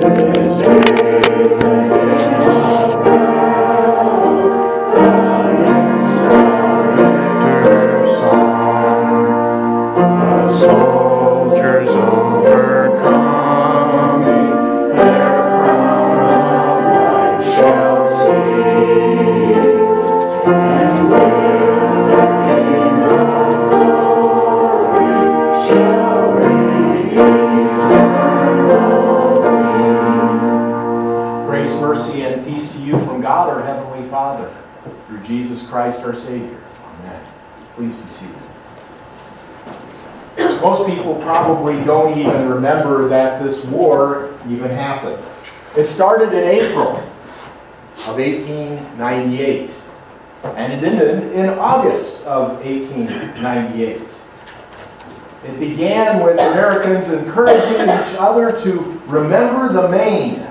Christ our Savior. Amen. Please be seated. Most people probably don't even remember that this war even happened. It started in April of 1898, and it ended in August of 1898. It began with Americans encouraging each other to remember the Maine.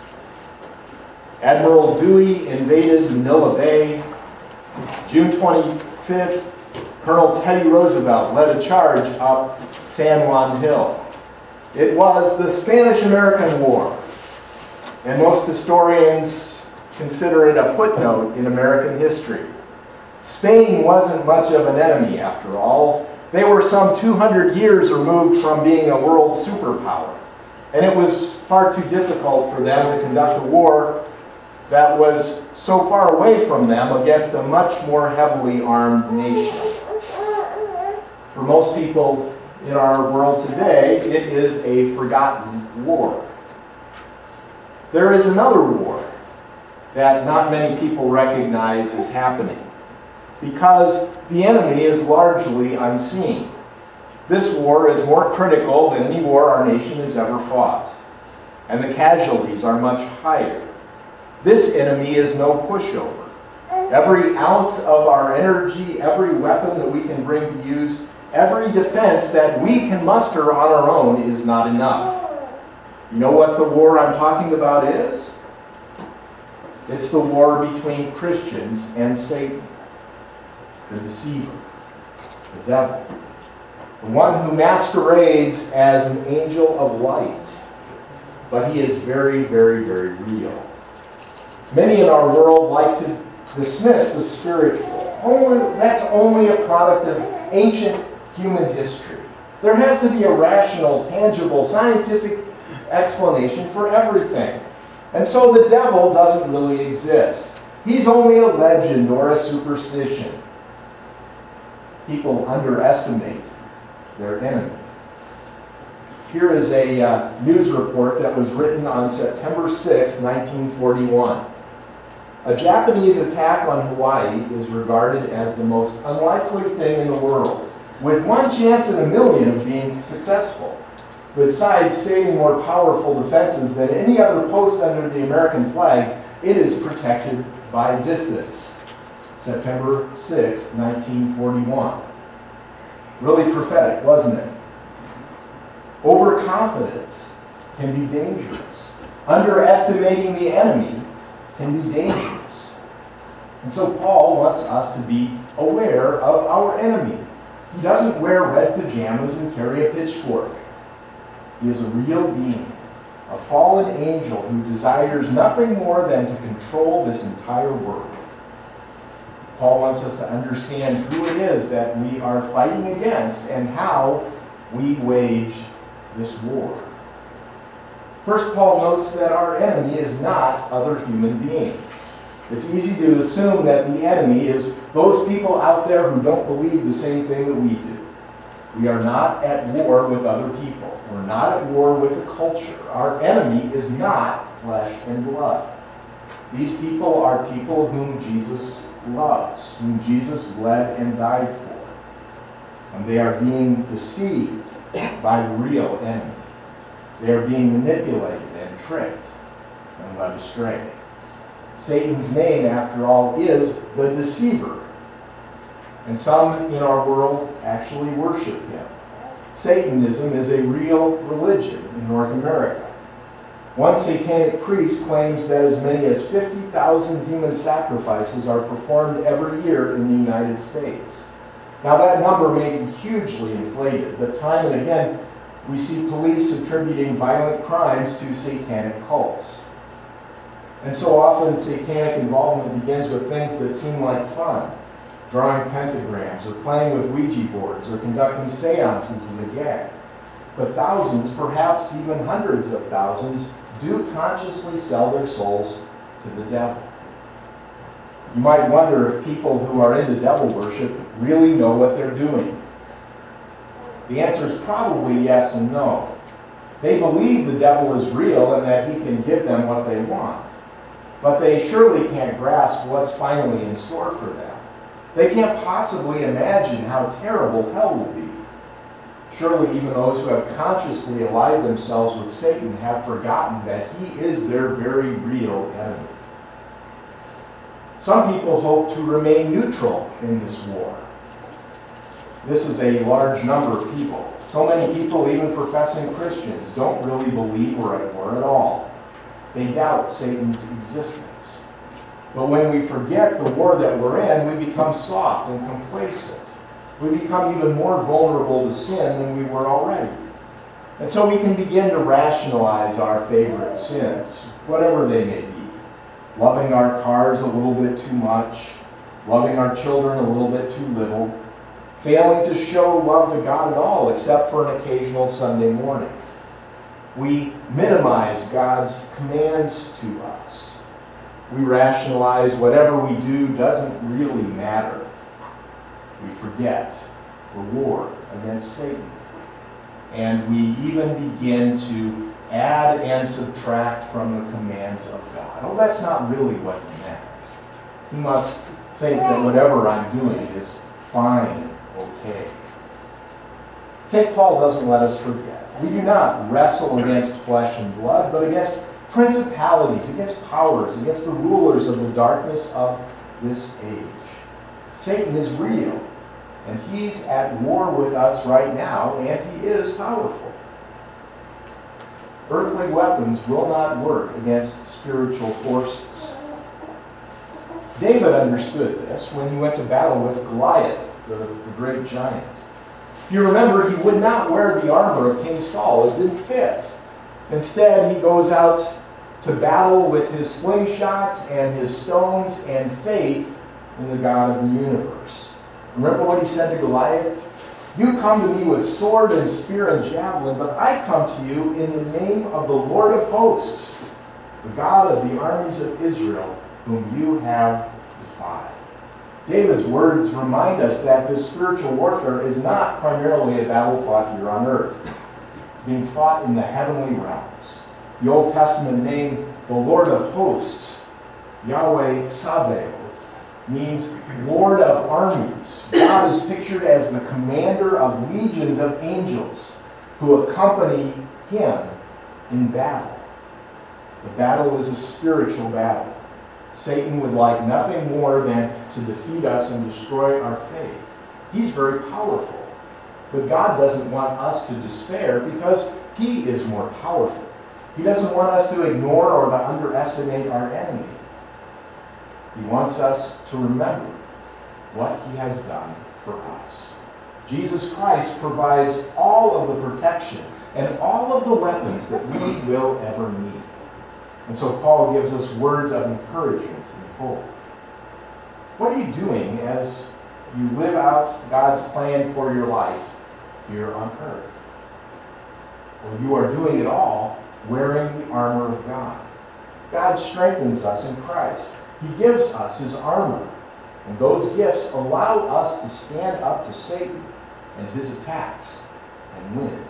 Admiral Dewey invaded Manila Bay. June 25th, Colonel Teddy Roosevelt led a charge up San Juan Hill. It was the Spanish-American War, and most historians consider it a footnote in American history. Spain wasn't much of an enemy, after all. They were some 200 years removed from being a world superpower, and it was far too difficult for them to conduct a war that was so far away from them against a much more heavily armed nation. For most people in our world today, it is a forgotten war. There is another war that not many people recognize is happening because the enemy is largely unseen. This war is more critical than any war our nation has ever fought, and the casualties are much higher. This enemy is no pushover. Every ounce of our energy, every weapon that we can bring to use, every defense that we can muster on our own is not enough. You know what the war I'm talking about is? It's the war between Christians and Satan, the deceiver, the devil, the one who masquerades as an angel of light, but he is very, very, very real. Many in our world like to dismiss the spiritual. That's only a product of ancient human history. There has to be a rational, tangible, scientific explanation for everything. And so the devil doesn't really exist. He's only a legend or a superstition. People underestimate their enemy. Here is a news report that was written on September 6, 1941. A Japanese attack on Hawaii is regarded as the most unlikely thing in the world, with one chance in a million of being successful. Besides saving more powerful defenses than any other post under the American flag, it is protected by distance. September 6, 1941. Really prophetic, wasn't it? Overconfidence can be dangerous. Underestimating the enemy can be dangerous. And so Paul wants us to be aware of our enemy. He doesn't wear red pajamas and carry a pitchfork. He is a real being, a fallen angel who desires nothing more than to control this entire world. Paul wants us to understand who it is that we are fighting against and how we wage this war. First, Paul notes that our enemy is not other human beings. It's easy to assume that the enemy is those people out there who don't believe the same thing that we do. We are not at war with other people. We're not at war with the culture. Our enemy is not flesh and blood. These people are people whom Jesus loves, whom Jesus bled and died for. And they are being deceived by the real enemy. They are being manipulated and tricked and led astray. Satan's name, after all, is the deceiver. And some in our world actually worship him. Satanism is a real religion in North America. One satanic priest claims that as many as 50,000 human sacrifices are performed every year in the United States. Now that number may be hugely inflated, but time and again, We see police attributing violent crimes to satanic cults. And so often satanic involvement begins with things that seem like fun, drawing pentagrams or playing with Ouija boards or conducting seances as a gag. But thousands, perhaps even hundreds of thousands, do consciously sell their souls to the devil. You might wonder if people who are into devil worship really know what they're doing. The answer is probably yes and no. They believe the devil is real and that he can give them what they want. But they surely can't grasp what's finally in store for them. They can't possibly imagine how terrible hell will be. Surely even those who have consciously allied themselves with Satan have forgotten that he is their very real enemy. Some people hope to remain neutral in this war. This is a large number of people. So many people, even professing Christians, don't really believe we're at war at all. They doubt Satan's existence. But when we forget the war that we're in, we become soft and complacent. We become even more vulnerable to sin than we were already. And so we can begin to rationalize our favorite sins, whatever they may be. Loving our cars a little bit too much, loving our children a little bit too little, failing to show love to God at all except for an occasional Sunday morning. We minimize God's commands to us. We rationalize whatever we do doesn't really matter. We forget the war against Satan. And we even begin to add and subtract from the commands of God. Oh, that's not really what he meant. He must think that whatever I'm doing is fine, okay. St. Paul doesn't let us forget. We do not wrestle against flesh and blood, but against principalities, against powers, against the rulers of the darkness of this age. Satan is real, and he's at war with us right now, and he is powerful. Earthly weapons will not work against spiritual forces. David understood this when he went to battle with Goliath, the great giant. If you remember, he would not wear the armor of King Saul. It didn't fit. Instead, he goes out to battle with his slingshot and his stones and faith in the God of the universe. Remember what he said to Goliath? You come to me with sword and spear and javelin, but I come to you in the name of the Lord of hosts, the God of the armies of Israel, whom you have defied. David's words remind us that this spiritual warfare is not primarily a battle fought here on earth. It's being fought in the heavenly realms. The Old Testament name, the Lord of hosts, Yahweh Sabaoth, means Lord of armies. God is pictured as the commander of legions of angels who accompany him in battle. The battle is a spiritual battle. Satan would like nothing more than to defeat us and destroy our faith. He's very powerful. But God doesn't want us to despair because he is more powerful. He doesn't want us to ignore or to underestimate our enemy. He wants us to remember what he has done for us. Jesus Christ provides all of the protection and all of the weapons that we will ever need. And so Paul gives us words of encouragement and hope. What are you doing as you live out God's plan for your life here on earth? Well, you are doing it all wearing the armor of God. God strengthens us in Christ. He gives us his armor. And those gifts allow us to stand up to Satan and his attacks and win.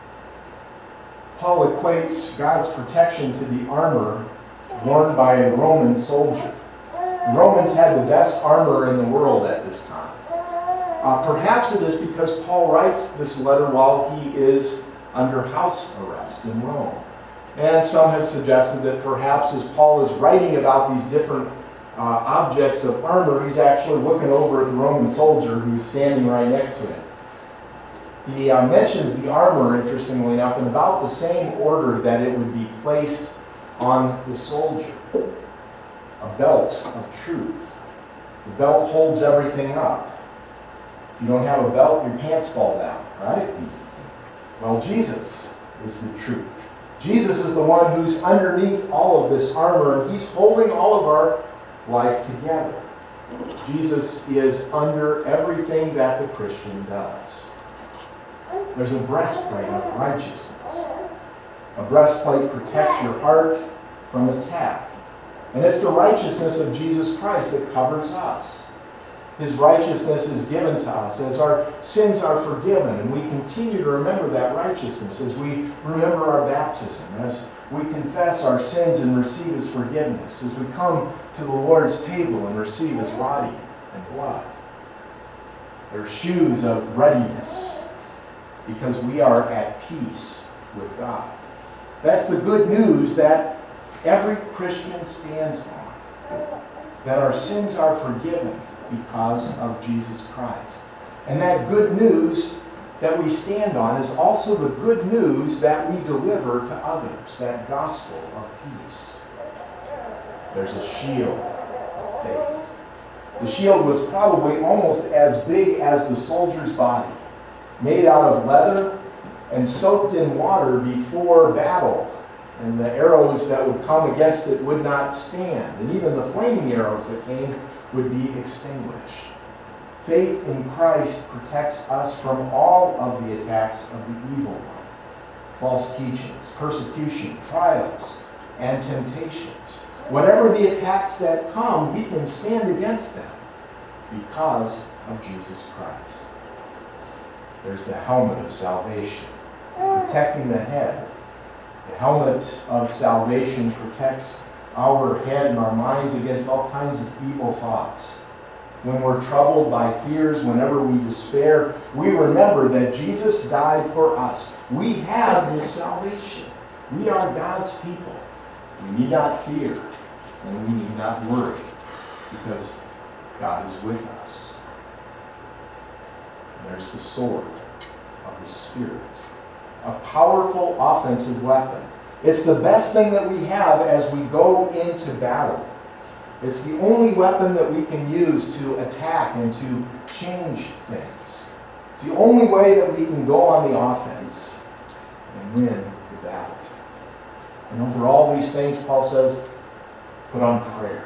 Paul equates God's protection to the armor worn by a Roman soldier. The Romans had the best armor in the world at this time. Perhaps it is because Paul writes this letter while he is under house arrest in Rome. And some have suggested that perhaps as Paul is writing about these different objects of armor, he's actually looking over at the Roman soldier who's standing right next to him. He mentions the armor, interestingly enough, in about the same order that it would be placed on the soldier. A belt of truth. The belt holds everything up. If you don't have a belt, your pants fall down, right? Well, Jesus is the truth. Jesus is the one who's underneath all of this armor, and he's holding all of our life together. Jesus is under everything that the Christian does. There's a breastplate of righteousness. A breastplate protects your heart from attack. And it's the righteousness of Jesus Christ that covers us. His righteousness is given to us as our sins are forgiven, and we continue to remember that righteousness as we remember our baptism, as we confess our sins and receive His forgiveness, as we come to the Lord's table and receive His body and blood. They're shoes of readiness because we are at peace with God. That's the good news that every Christian stands on, that our sins are forgiven because of Jesus Christ. And that good news that we stand on is also the good news that we deliver to others, that gospel of peace. There's a shield of faith. The shield was probably almost as big as the soldier's body, made out of leather and soaked in water before battle. And the arrows that would come against it would not stand. And even the flaming arrows that came would be extinguished. Faith in Christ protects us from all of the attacks of the evil one. False teachings, persecution, trials, and temptations. Whatever the attacks that come, we can stand against them because of Jesus Christ. There's the helmet of salvation, protecting the head. The helmet of salvation protects our head and our minds against all kinds of evil thoughts. When we're troubled by fears, whenever we despair, we remember that Jesus died for us. We have His salvation. We are God's people. We need not fear, and we need not worry, because God is with us. And there's the sword of the Spirit, a powerful offensive weapon. It's the best thing that we have as we go into battle. It's the only weapon that we can use to attack and to change things. It's the only way that we can go on the offense and win the battle. And over all these things, Paul says, put on prayer.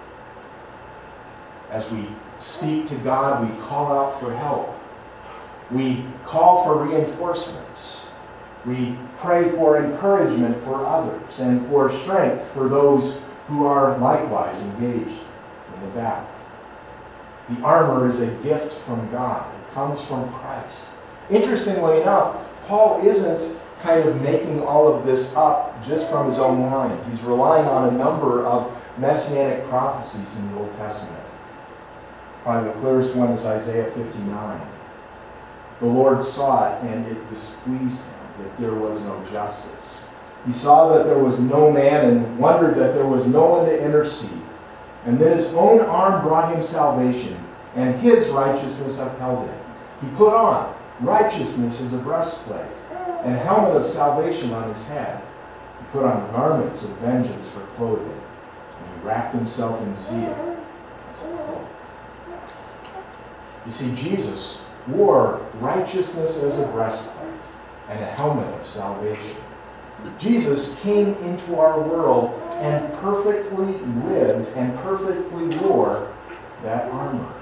As we speak to God, we call out for help. We call for reinforcements. We pray for encouragement for others and for strength for those who are likewise engaged in the battle. The armor is a gift from God. It comes from Christ. Interestingly enough, Paul isn't kind of making all of this up just from his own mind. He's relying on a number of messianic prophecies in the Old Testament. Probably the clearest one is Isaiah 59. The Lord saw it, and it displeased him that there was no justice. He saw that there was no man and wondered that there was no one to intercede. And then His own arm brought Him salvation, and His righteousness upheld Him. He put on righteousness as a breastplate, and a helmet of salvation on His head. He put on garments of vengeance for clothing, and He wrapped Himself in zeal as a cloak. You see, Jesus wore righteousness as a breastplate and a helmet of salvation. Jesus came into our world and perfectly lived and perfectly wore that armor.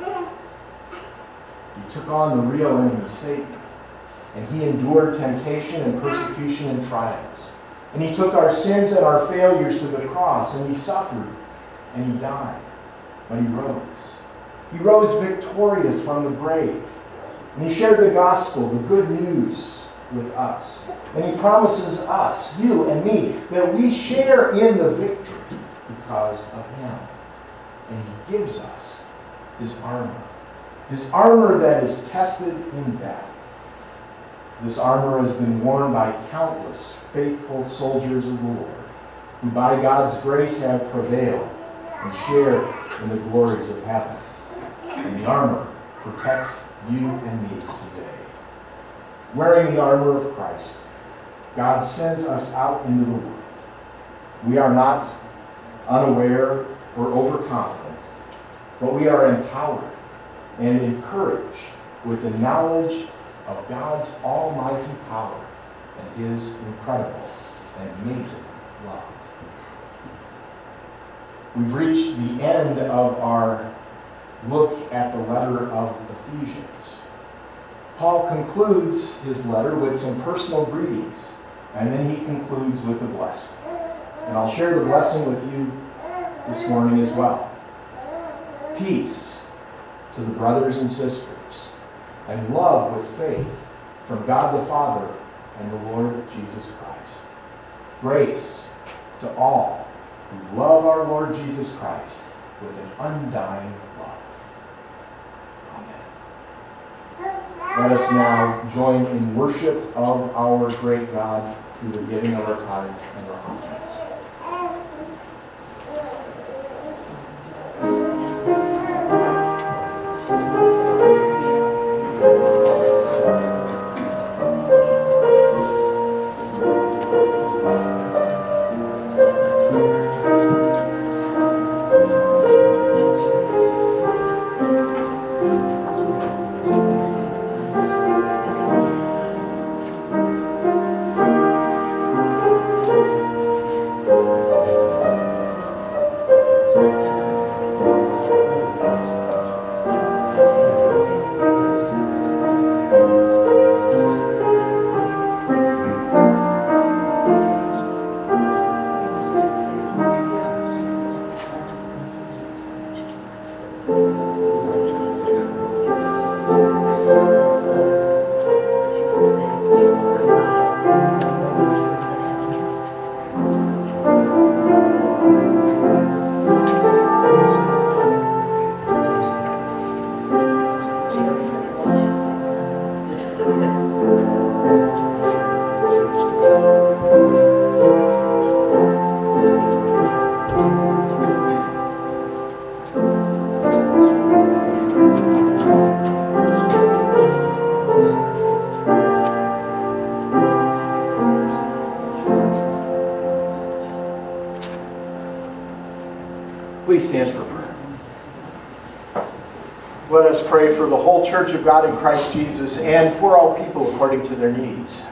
He took on the real enemy, Satan, and He endured temptation and persecution and trials. And He took our sins and our failures to the cross, and He suffered, and He died, but He rose. He rose victorious from the grave, and He shared the gospel, the good news, with us. And He promises us, you and me, that we share in the victory because of Him. And He gives us His armor that is tested in battle. This armor has been worn by countless faithful soldiers of the Lord, who by God's grace have prevailed and share in the glories of heaven. And the armor protects you and me today. Wearing the armor of Christ, God sends us out into the world. We are not unaware or overconfident, but we are empowered and encouraged with the knowledge of God's almighty power and his incredible and amazing love. We've reached the end of our look at the letter of Ephesians. Paul concludes his letter with some personal greetings, and then he concludes with a blessing. And I'll share the blessing with you this morning as well. Peace to the brothers and sisters, and love with faith from God the Father and the Lord Jesus Christ. Grace to all who love our Lord Jesus Christ with an undying love. Amen. Let us now join in worship of our great God through the giving of our tithes and our offerings. Please stand for prayer. Let us pray for the whole Church of God in Christ Jesus and for all people according to their needs.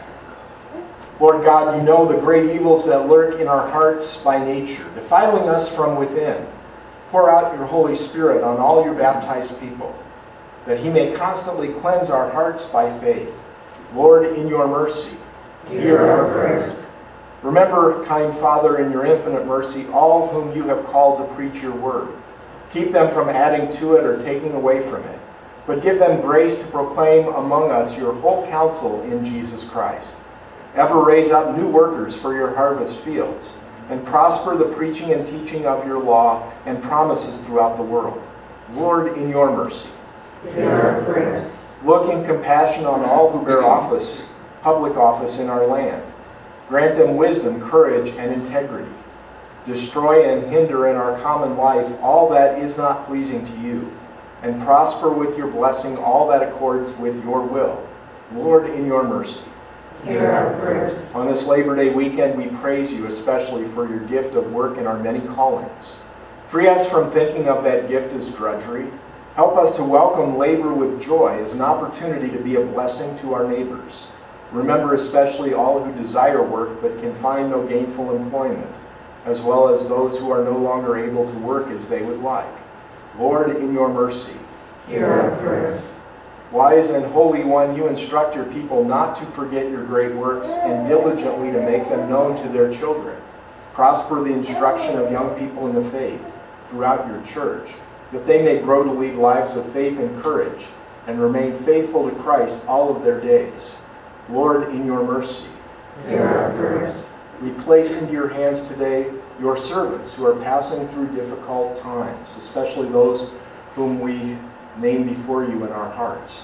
Lord God, you know the great evils that lurk in our hearts by nature, defiling us from within. Pour out your Holy Spirit on all your baptized people, that he may constantly cleanse our hearts by faith. Lord, in your mercy, hear our prayers. Remember, kind Father, in your infinite mercy, all whom you have called to preach your word. Keep them from adding to it or taking away from it, but give them grace to proclaim among us your whole counsel in Jesus Christ. Ever raise up new workers for your harvest fields, and prosper the preaching and teaching of your law and promises throughout the world. Lord, in your mercy, hear our prayers. Look in compassion on all who bear office, public office in our land. Grant them wisdom, courage, and integrity. Destroy and hinder in our common life all that is not pleasing to you, and prosper with your blessing all that accords with your will. Lord, in your mercy, hear our prayers. On this Labor Day weekend, we praise you especially for your gift of work in our many callings. Free us from thinking of that gift as drudgery. Help us to welcome labor with joy as an opportunity to be a blessing to our neighbors. Remember especially all who desire work but can find no gainful employment, as well as those who are no longer able to work as they would like. Lord, in your mercy, hear our prayers. Wise and Holy One, you instruct your people not to forget your great works and diligently to make them known to their children. Prosper the instruction of young people in the faith throughout your church, that they may grow to lead lives of faith and courage and remain faithful to Christ all of their days. Lord, in your mercy, hear our prayers. we place into your hands today your servants who are passing through difficult times, especially those whom we name before you in our hearts.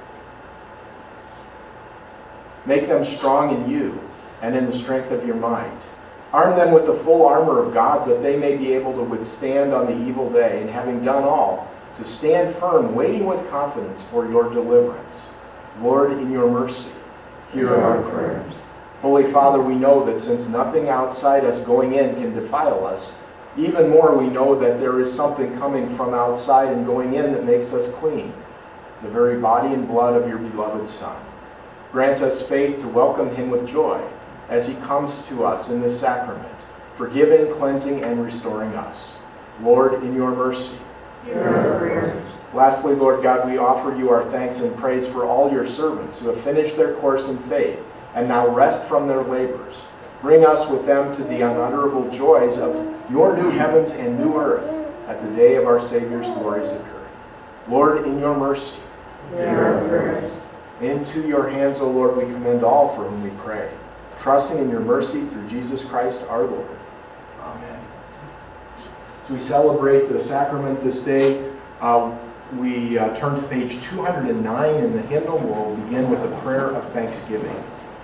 Make them strong in you and in the strength of your might. Arm them with the full armor of God, that they may be able to withstand on the evil day, and having done all, to stand firm, waiting with confidence for your deliverance. Lord, in your mercy, hear our prayers. Holy Father, we know that since nothing outside us going in can defile us, even more we know that there is something coming from outside and going in that makes us clean, the very body and blood of your beloved Son. Grant us faith to welcome him with joy as he comes to us in this sacrament, forgiving, cleansing, and restoring us. Lord, in your mercy. Hear our prayers. Lastly, Lord God, we offer you our thanks and praise for all your servants who have finished their course in faith and now rest from their labors. Bring us with them to the unutterable joys of your new heavens and new earth at the day of our Savior's glories occurring. Lord, in your mercy. Hear our prayers. Into your hands, O Lord, we commend all for whom we pray, trusting in your mercy through Jesus Christ our Lord. Amen. As we celebrate the sacrament this day, we turn to page 209 in the hymnal. We'll begin with a prayer of thanksgiving.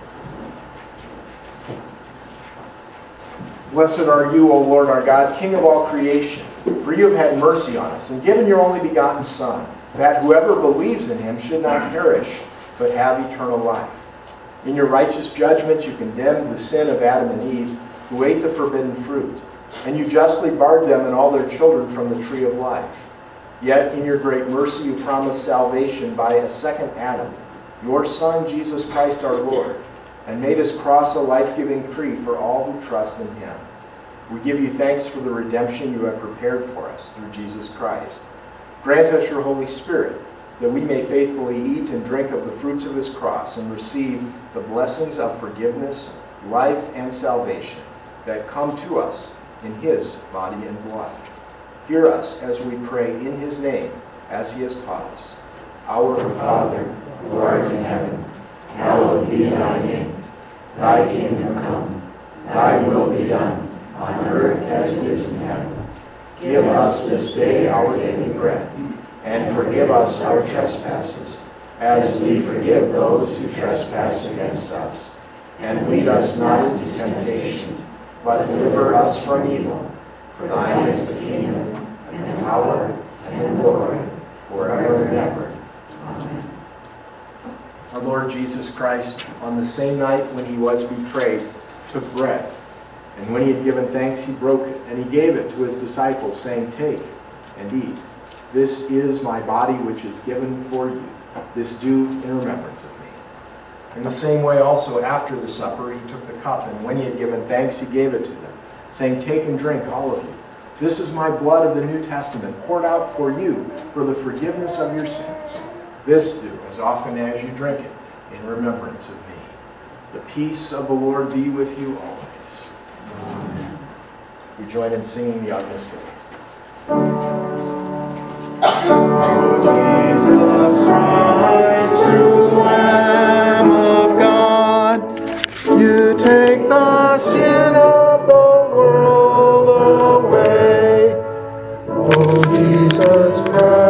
Blessed are you, O Lord our God, King of all creation, for you have had mercy on us and given your only begotten Son, that whoever believes in him should not perish, but have eternal life. In your righteous judgment you condemned the sin of Adam and Eve, who ate the forbidden fruit, and you justly barred them and all their children from the tree of life. Yet in your great mercy you promised salvation by a second Adam, your Son Jesus Christ our Lord, and made his cross a life-giving tree for all who trust in him. We give you thanks for the redemption you have prepared for us through Jesus Christ. Grant us your Holy Spirit, that we may faithfully eat and drink of the fruits of his cross and receive the blessings of forgiveness, life, and salvation that come to us in his body and blood. Hear us as we pray in his name, as he has taught us. Our Father, who art in heaven, hallowed be thy name. Thy kingdom come, thy will be done, on earth as it is in heaven. Give us this day our daily bread, and forgive us our trespasses, as we forgive those who trespass against us. And lead us not into temptation, but deliver us from evil. For thine is the kingdom, and the power, and the glory, forever and ever. Amen. Our Lord Jesus Christ, on the same night when he was betrayed, took bread. And when he had given thanks, he broke it, and he gave it to his disciples, saying, "Take and eat. This is my body which is given for you. This do in remembrance of me." In the same way also, after the supper, he took the cup, and when he had given thanks, he gave it to them, saying, "Take and drink, all of you. This is my blood of the New Testament, poured out for you for the forgiveness of your sins. This do as often as you drink it in remembrance of me." The peace of the Lord be with you always. Amen. We join in singing the Agnus Dei. O Jesus Christ, true Lamb of God, you take the sin of the world away. O Jesus Christ,